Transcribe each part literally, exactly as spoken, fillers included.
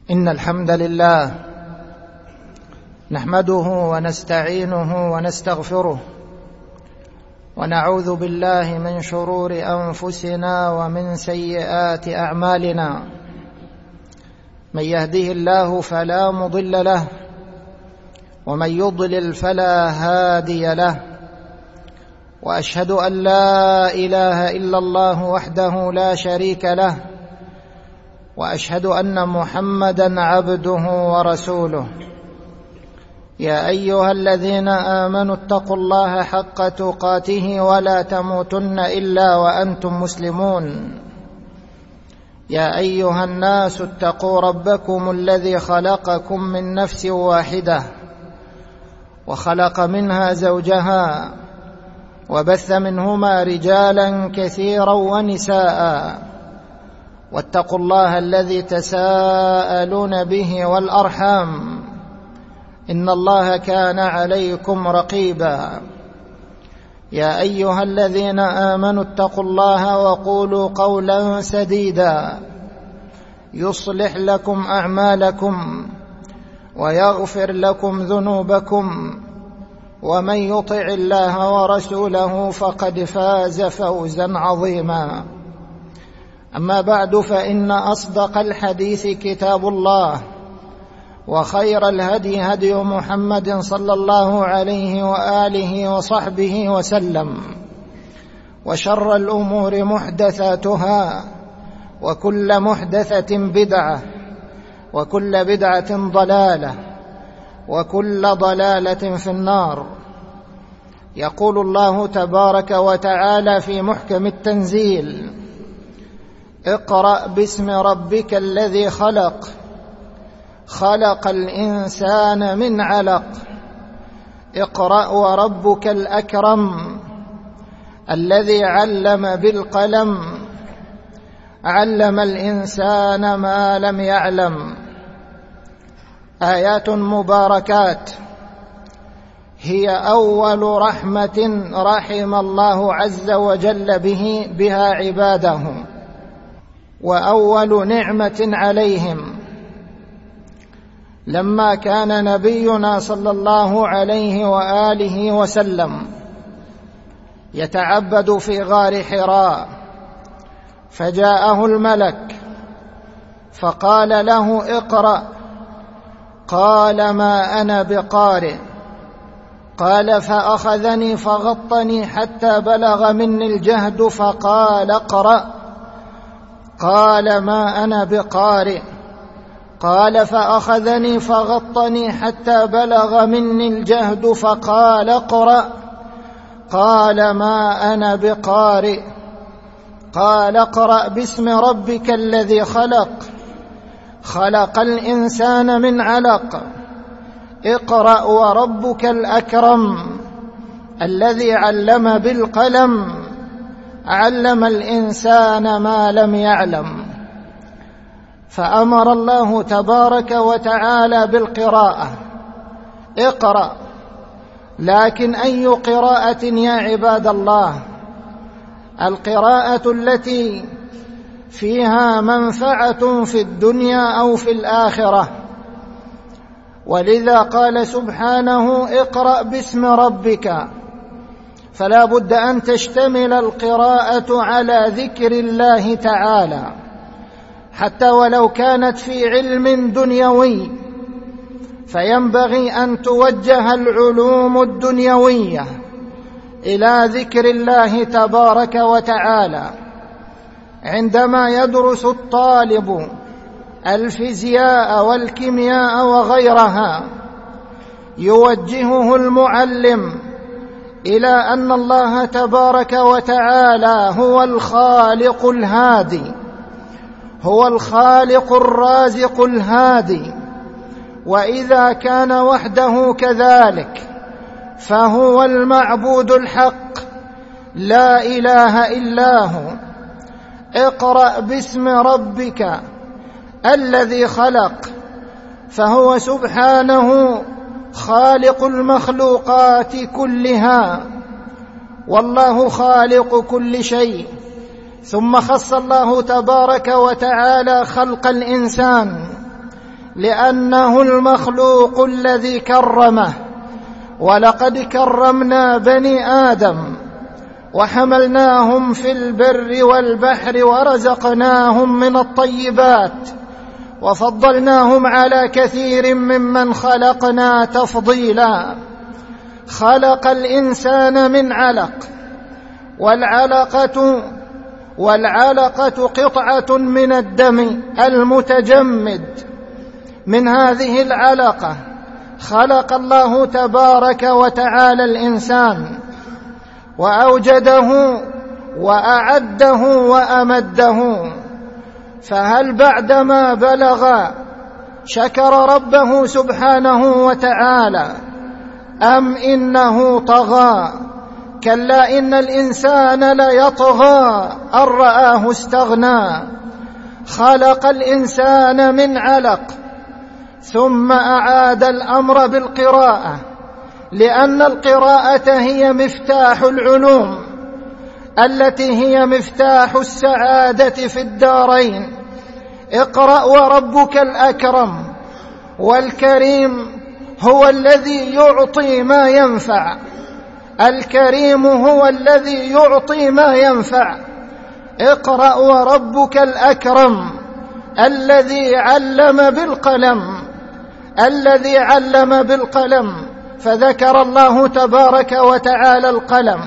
إن الحمد لله نحمده ونستعينه ونستغفره ونعوذ بالله من شرور أنفسنا ومن سيئات أعمالنا. من يهده الله فلا مضل له ومن يضلل فلا هادي له، وأشهد أن لا إله إلا الله وحده لا شريك له، وأشهد أن محمدًا عبده ورسوله. يا أيها الذين آمنوا اتقوا الله حق تقاته ولا تموتن إلا وأنتم مسلمون. يا أيها الناس اتقوا ربكم الذي خلقكم من نفس واحدة وخلق منها زوجها وبث منهما رجالا كثيرا ونساء، واتقوا الله الذي تساءلون به والأرحام إن الله كان عليكم رقيبا. يا أيها الذين آمنوا اتقوا الله وقولوا قولا سديدا يصلح لكم أعمالكم ويغفر لكم ذنوبكم، ومن يطع الله ورسوله فقد فاز فوزا عظيما. أما بعد، فإن أصدق الحديث كتاب الله، وخير الهدي هدي محمد صلى الله عليه وآله وصحبه وسلم، وشر الأمور محدثاتها، وكل محدثة بدعة، وكل بدعة ضلالة، وكل ضلالة في النار. يقول الله تبارك وتعالى في محكم التنزيل: اقرأ باسم ربك الذي خلق خلق الإنسان من علق اقرأ وربك الأكرم الذي علم بالقلم علم الإنسان ما لم يعلم. آيات مباركات هي أول رحمة رحم الله عز وجل به بها عباده، وأول نعمة عليهم، لما كان نبينا صلى الله عليه وآله وسلم يتعبد في غار حراء، فجاءه الملك فقال له: اقرأ. قال: ما أنا بقارئ. قال: فأخذني فغطني حتى بلغ مني الجهد فقال: اقرأ. قال: ما أنا بقارئ. قال: فأخذني فغطني حتى بلغ مني الجهد فقال: اقرأ. قال: ما أنا بقارئ. قال: اقرأ باسم ربك الذي خلق خلق الإنسان من علق اقرأ وربك الأكرم الذي علم بالقلم علم الإنسان ما لم يعلم. فأمر الله تبارك وتعالى بالقراءة، اقرأ. لكن أي قراءة يا عباد الله؟ القراءة التي فيها منفعة في الدنيا أو في الآخرة. ولذا قال سبحانه: اقرأ باسم ربك. فلا بد أن تشتمل القراءة على ذكر الله تعالى، حتى ولو كانت في علم دنيوي، فينبغي أن توجه العلوم الدنيوية إلى ذكر الله تبارك وتعالى. عندما يدرس الطالب الفيزياء والكيمياء وغيرها، يوجهه المعلم إلى أن الله تبارك وتعالى هو الخالق الهادي، هو الخالق الرازق الهادي. وإذا كان وحده كذلك فهو المعبود الحق، لا إله إلا هو. اقرأ باسم ربك الذي خلق، فهو سبحانه خالق المخلوقات كلها، والله خالق كل شيء. ثم خص الله تبارك وتعالى خلق الإنسان لأنه المخلوق الذي كرمه. ولقد كرمنا بني آدم وحملناهم في البر والبحر ورزقناهم من الطيبات وفضلناهم على كثير ممن خلقنا تفضيلا. خلق الإنسان من علق، والعلقة والعلقة قطعة من الدم المتجمد. من هذه العلقة خلق الله تبارك وتعالى الإنسان وأوجده وأعده وأمده. فهل بعدما بلغ شكر ربه سبحانه وتعالى أم إنه طغى؟ كلا إن الإنسان ليطغى أن رآه استغنى. خلق الإنسان من علق، ثم أعاد الأمر بالقراءة، لأن القراءة هي مفتاح العلوم التي هي مفتاح السعادة في الدارين. اقرأ وربك الأكرم، والكريم هو الذي يعطي ما ينفع. الكريم هو الذي يعطي ما ينفع. اقرأ وربك الأكرم الذي علم بالقلم الذي علم بالقلم فذكر الله تبارك وتعالى القلم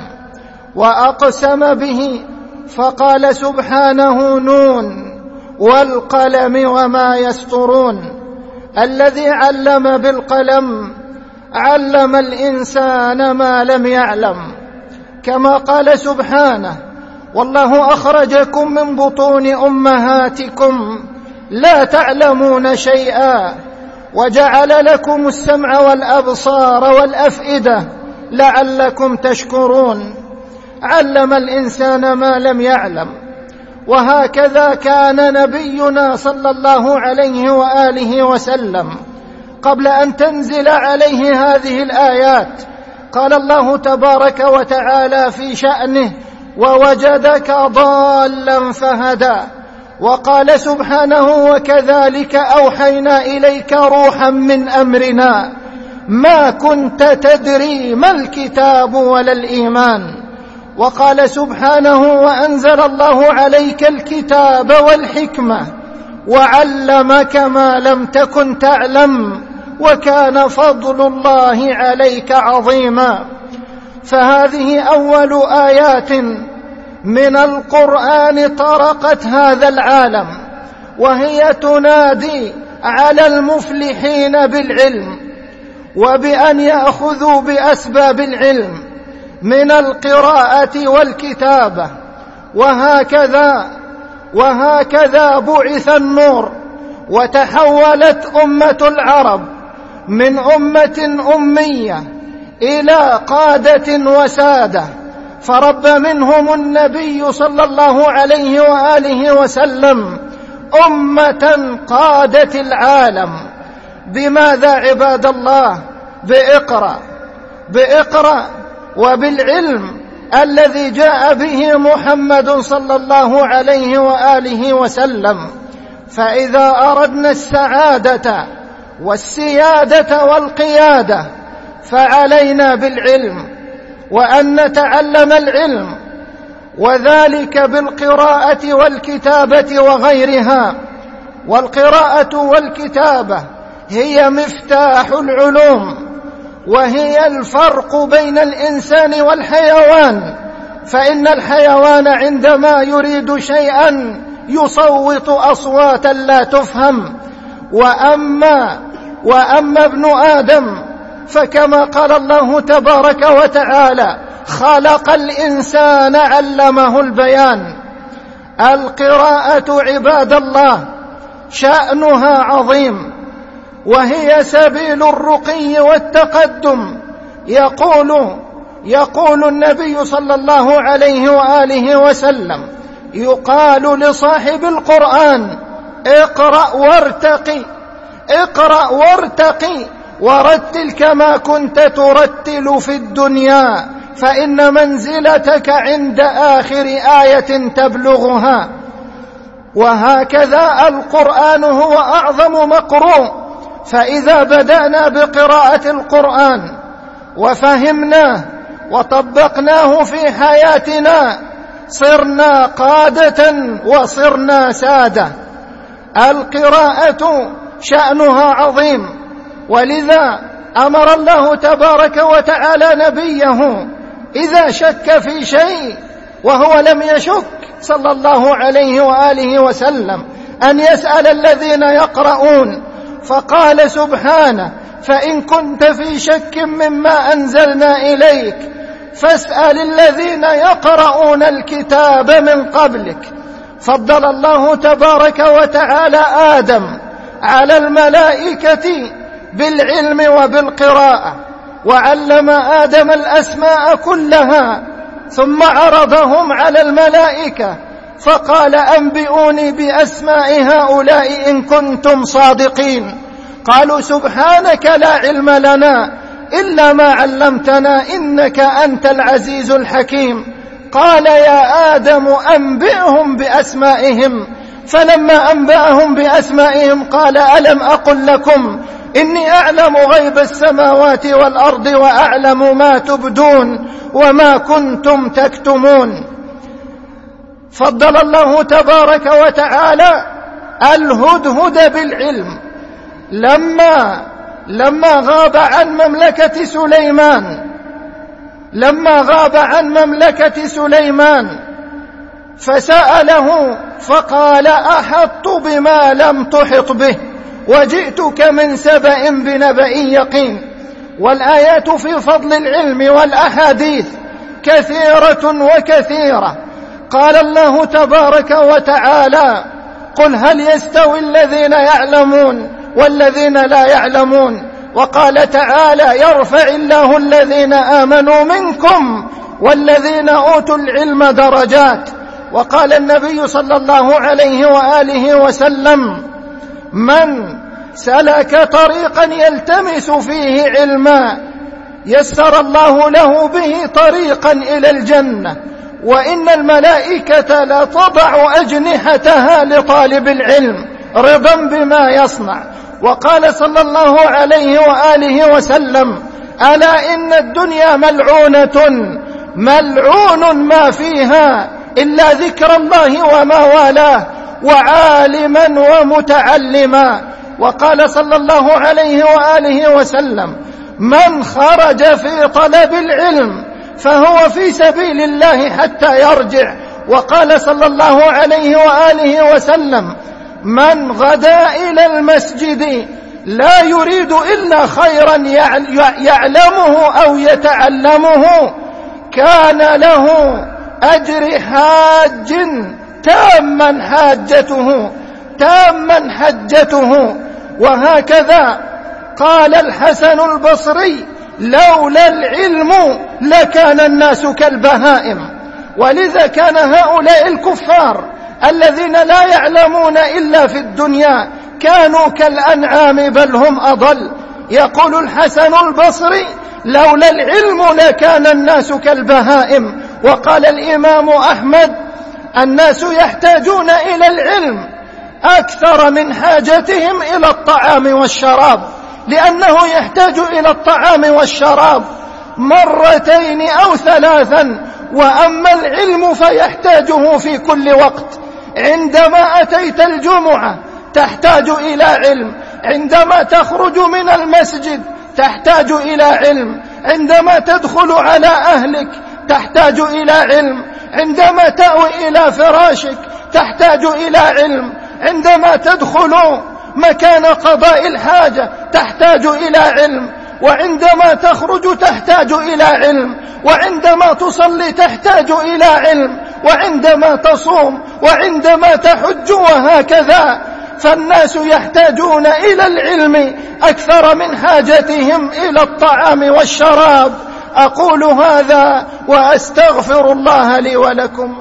وأقسم به فقال سبحانه: نون والقلم وما يسطرون. الذي علم بالقلم علم الإنسان ما لم يعلم، كما قال سبحانه: والله أخرجكم من بطون أمهاتكم لا تعلمون شيئا وجعل لكم السمع والأبصار والأفئدة لعلكم تشكرون. علم الإنسان ما لم يعلم. وهكذا كان نبينا صلى الله عليه وآله وسلم قبل أن تنزل عليه هذه الآيات. قال الله تبارك وتعالى في شأنه: ووجدك ضالا فهدى. وقال سبحانه: وكذلك أوحينا إليك روحا من أمرنا ما كنت تدري ما الكتاب ولا الإيمان. وقال سبحانه: وأنزل الله عليك الكتاب والحكمة وعلمك ما لم تكن تعلم وكان فضل الله عليك عظيما. فهذه أول آيات من القرآن طرقت هذا العالم، وهي تنادي على المفلحين بالعلم وبأن يأخذوا بأسباب العلم من القراءة والكتابة. وهكذا وهكذا بعث النور، وتحولت أمة العرب من أمة أمية إلى قادة وسادة، فرب منهم النبي صلى الله عليه وآله وسلم أمة قادت العالم. بماذا عباد الله؟ بإقرأ بإقرأ وبالعلم الذي جاء به محمد صلى الله عليه وآله وسلم. فإذا أردنا السعادة والسيادة والقيادة فعلينا بالعلم، وأن نتعلم العلم، وذلك بالقراءة والكتابة وغيرها. والقراءة والكتابة هي مفتاح العلوم، وهي الفرق بين الإنسان والحيوان. فإن الحيوان عندما يريد شيئا يصوت أصواتا لا تفهم، وأما وأما ابن آدم فكما قال الله تبارك وتعالى: خلق الإنسان علمه البيان. القراءة عباد الله شأنها عظيم، وهي سبيل الرقي والتقدم. يقول يقول النبي صلى الله عليه وآله وسلم: يقال لصاحب القرآن: اقرأ وارتقي اقرأ وارتقي ورتل كما كنت ترتل في الدنيا، فإن منزلتك عند آخر آية تبلغها. وهكذا القرآن هو أعظم مقروء، فإذا بدأنا بقراءة القرآن وفهمناه وطبقناه في حياتنا صرنا قادة وصرنا سادة. القراءة شأنها عظيم، ولذا أمر الله تبارك وتعالى نبيه إذا شك في شيء وهو لم يشك صلى الله عليه وآله وسلم أن يسأل الذين يقرؤون، فقال سبحانه: فإن كنت في شك مما أنزلنا إليك فاسأل الذين يقرؤون الكتاب من قبلك. فضل الله تبارك وتعالى آدم على الملائكة بالعلم وبالقراءة، وعلم آدم الأسماء كلها، ثم عرضهم على الملائكة فقال: أنبئوني بأسماء هؤلاء إن كنتم صادقين. قالوا: سبحانك لا علم لنا إلا ما علمتنا إنك أنت العزيز الحكيم. قال: يا آدم أنبئهم بأسمائهم. فلما أنبأهم بأسمائهم قال: ألم أقل لكم إني أعلم غيب السماوات والأرض وأعلم ما تبدون وما كنتم تكتمون. فضل الله تبارك وتعالى الهدهد بالعلم لما لما غاب عن مملكة سليمان لما غاب عن مملكة سليمان فسأله فقال: أحطت بما لم تحط به وجئتك من سبأ بنبأ يقين. والآيات في فضل العلم والأحاديث كثيرة وكثيرة. قال الله تبارك وتعالى: قل هل يستوي الذين يعلمون والذين لا يعلمون. وقال تعالى: يرفع الله الذين آمنوا منكم والذين أوتوا العلم درجات. وقال النبي صلى الله عليه وآله وسلم: من سلك طريقا يلتمس فيه علما يسر الله له به طريقا إلى الجنة، وإن الملائكة لتضع أجنحتها لطالب العلم رضا بما يصنع. وقال صلى الله عليه وآله وسلم: ألا إن الدنيا ملعونة ملعون ما فيها إلا ذكر الله وما والاه وعالما ومتعلما. وقال صلى الله عليه وآله وسلم: من خرج في طلب العلم فهو في سبيل الله حتى يرجع. وقال صلى الله عليه وآله وسلم: من غدا إلى المسجد لا يريد إلا خيرا يعلمه أو يتعلمه كان له أجر حاج تاما حاجته تاما حجته. وهكذا قال الحسن البصري: لولا العلم لكان الناس كالبهائم. ولذا كان هؤلاء الكفار الذين لا يعلمون إلا في الدنيا كانوا كالأنعام بل هم أضل. يقول الحسن البصري: لولا العلم لكان الناس كالبهائم. وقال الإمام أحمد: الناس يحتاجون إلى العلم أكثر من حاجتهم إلى الطعام والشراب، لأنه يحتاج إلى الطعام والشراب مرتين أو ثلاثا، وأما العلم فيحتاجه في كل وقت. عندما أتيت الجمعة تحتاج إلى علم، عندما تخرج من المسجد تحتاج إلى علم، عندما تدخل على أهلك تحتاج إلى علم، عندما تأوي إلى فراشك تحتاج إلى علم، عندما تدخل مكان قضاء الحاجة تحتاج إلى علم، وعندما تخرج تحتاج إلى علم، وعندما تصلي تحتاج إلى علم، وعندما تصوم، وعندما تحج، وهكذا. فالناس يحتاجون إلى العلم أكثر من حاجتهم إلى الطعام والشراب. أقول هذا وأستغفر الله لي ولكم.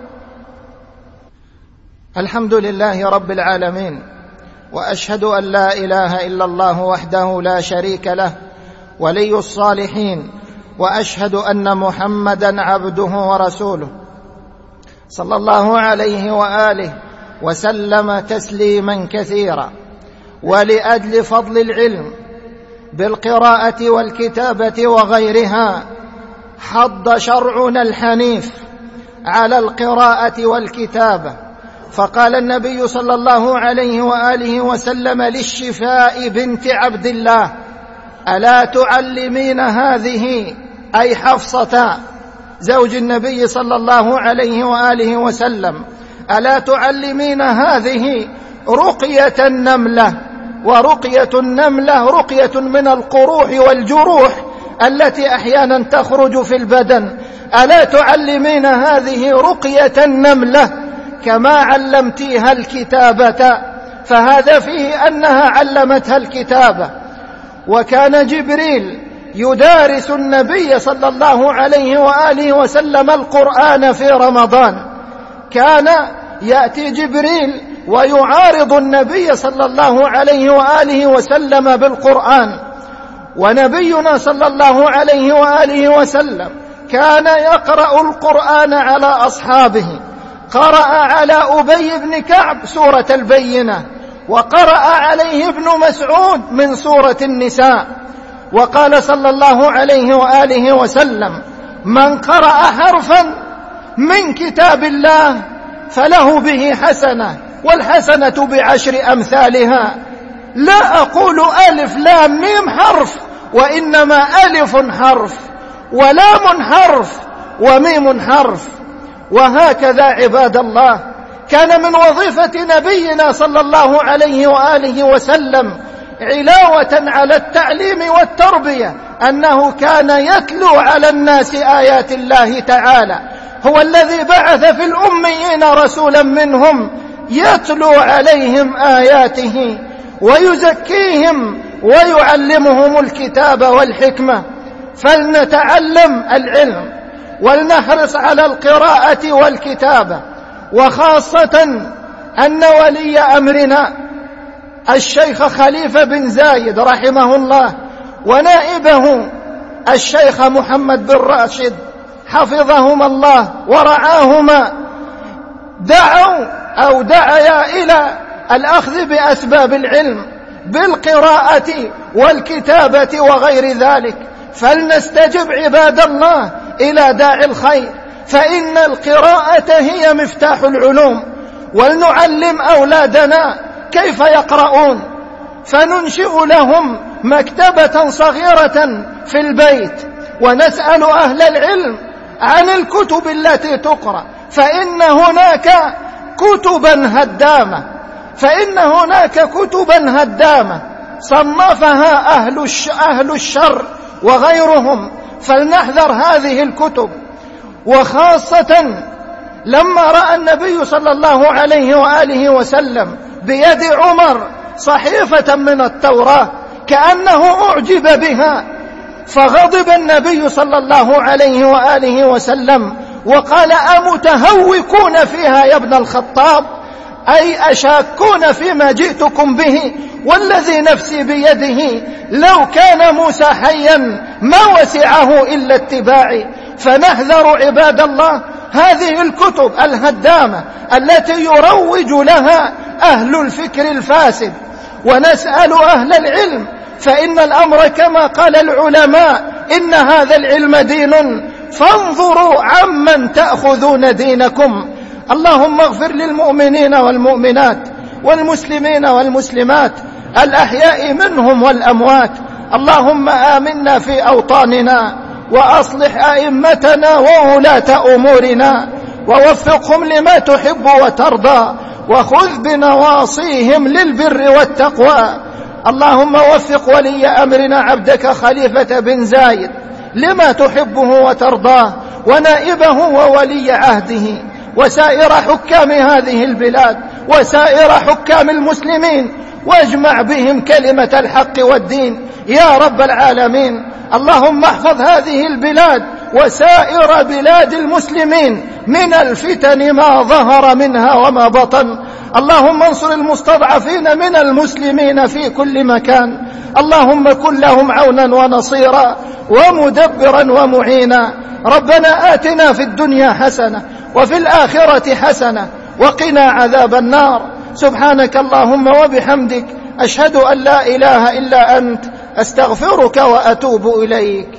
الحمد لله رب العالمين، وأشهد أن لا إله إلا الله وحده لا شريك له ولي الصالحين، وأشهد أن محمدًا عبده ورسوله صلى الله عليه وآله وسلم تسليما كثيرا. ولأجل فضل العلم بالقراءة والكتابة وغيرها حض شرعنا الحنيف على القراءة والكتابة، فقال النبي صلى الله عليه وآله وسلم للشفاء بنت عبد الله: ألا تعلمين هذه، أي حفصة زوج النبي صلى الله عليه وآله وسلم، ألا تعلمين هذه رقية النملة؟ ورقية النملة رقية من القروح والجروح التي أحيانا تخرج في البدن. ألا تعلمين هذه رقية النملة كما علمتيها الكتابة؟ فهذا فيه أنها علمتها الكتابة. وكان جبريل يدارس النبي صلى الله عليه وآله وسلم القرآن في رمضان، كان يأتي جبريل ويعارض النبي صلى الله عليه وآله وسلم بالقرآن. ونبينا صلى الله عليه وآله وسلم كان يقرأ القرآن على أصحابه، قرأ على أبي بن كعب سورة البينة، وقرأ عليه ابن مسعود من سورة النساء. وقال صلى الله عليه وآله وسلم: من قرأ حرفا من كتاب الله فله به حسنة، والحسنة بعشر أمثالها. لا أقول ألف لام ميم حرف، وإنما ألف حرف ولام حرف وميم حرف. وهكذا عباد الله كان من وظيفة نبينا صلى الله عليه وآله وسلم علاوة على التعليم والتربية أنه كان يتلو على الناس آيات الله تعالى. هو الذي بعث في الأميين رسولا منهم يتلو عليهم آياته ويزكيهم ويعلمهم الكتاب والحكمة. فلنتعلم العلم ولنحرص على القراءة والكتابة، وخاصة أن ولي أمرنا الشيخ خليفة بن زايد رحمه الله ونائبه الشيخ محمد بن راشد حفظهما الله ورعاهما دعوا أو دعيا إلى الأخذ بأسباب العلم بالقراءة والكتابة وغير ذلك. فلنستجب عباد الله إلى داعي الخير، فإن القراءة هي مفتاح العلوم. ولنعلم أولادنا كيف يقرؤون، فننشئ لهم مكتبة صغيرة في البيت، ونسأل أهل العلم عن الكتب التي تقرأ، فإن هناك كتبا هدامة فإن هناك كتبا هدامة صنفها أهل أهل الشر وغيرهم، فلنحذر هذه الكتب. وخاصة لما رأى النبي صلى الله عليه وآله وسلم بيد عمر صحيفة من التوراة كأنه أعجب بها، فغضب النبي صلى الله عليه وآله وسلم وقال: أمتهوكون فيها يا ابن الخطاب؟ أي أشاكون فيما جئتكم به؟ والذي نفسي بيده لو كان موسى حيا ما وسعه إلا اتباعي. فنحذر عباد الله هذه الكتب الهدامة التي يروج لها أهل الفكر الفاسد، ونسأل أهل العلم، فإن الأمر كما قال العلماء: إن هذا العلم دين، فانظروا عمن تأخذون دينكم. اللهم اغفر للمؤمنين والمؤمنات والمسلمين والمسلمات الأحياء منهم والأموات. اللهم آمنا في أوطاننا، وأصلح أئمتنا وولاة أمورنا، ووفقهم لما تحب وترضى، وخذ بنواصيهم للبر والتقوى. اللهم وفق ولي أمرنا عبدك خليفة بن زايد لما تحبه وترضاه، ونائبه وولي عهده، وسائر حكام هذه البلاد، وسائر حكام المسلمين، واجمع بهم كلمة الحق والدين يا رب العالمين. اللهم احفظ هذه البلاد وسائر بلاد المسلمين من الفتن ما ظهر منها وما بطن. اللهم انصر المستضعفين من المسلمين في كل مكان. اللهم كن لهم عونا ونصيرا ومدبرا ومعينا. ربنا آتنا في الدنيا حسنة وفي الآخرة حسنة وقنا عذاب النار. سبحانك اللهم وبحمدك، أشهد أن لا إله إلا أنت، أستغفرك وأتوب إليك.